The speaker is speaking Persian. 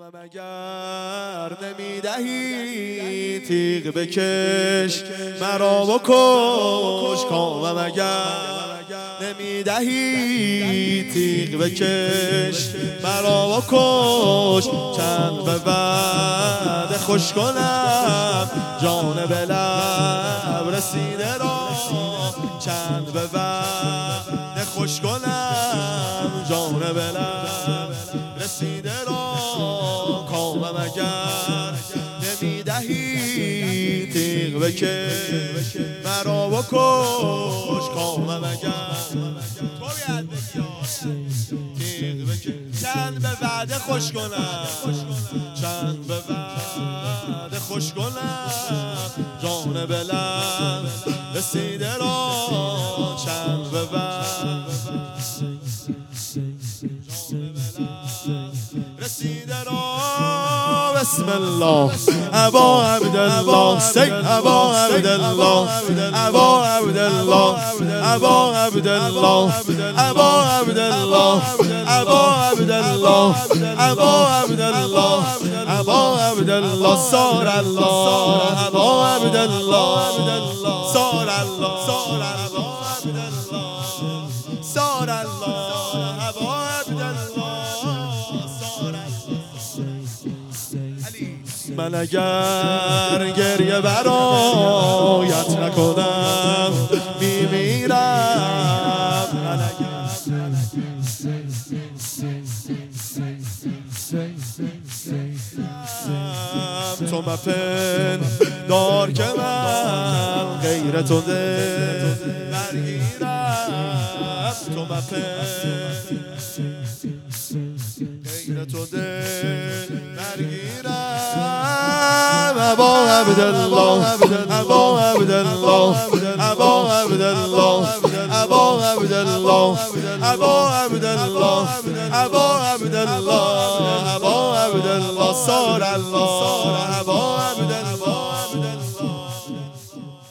اگر نمیدهی تیغ بکش مرا بکش کامم اگر نمیدهی تیغ بکش مرا بکش چند به بعد خوش کنم جان به لب رسیده را چند به بعد خوش کنم جان به لب رسیده را کامم اگر نمیدهی تیغ بکش مرا بکش کامم اگر تیغ بکش چند به وعده خوش کنم چند به وعده خوش کنم جان به لب رسیده را چند به وعده رسیده را بسم الله ابا عبدالله سید ابا عبدالله ابا عبدالله ابا عبدالله ابا عبدالله ابا عبدالله ابا عبدالله ابا عبدالله صار الله ابا عبدالله صار الله صار الله ابا عبدالله من اگر گریه برایت نکنم میمیرم من تو مپن دار که من غیر تو دل برگیرم تو مپن غیر تو دل برگیرم ابا عبدالله ابا عبدالله ابا عبدالله ابا عبدالله ابا عبدالله ابا عبدالله ابا عبدالله صار الله ابا عبدالله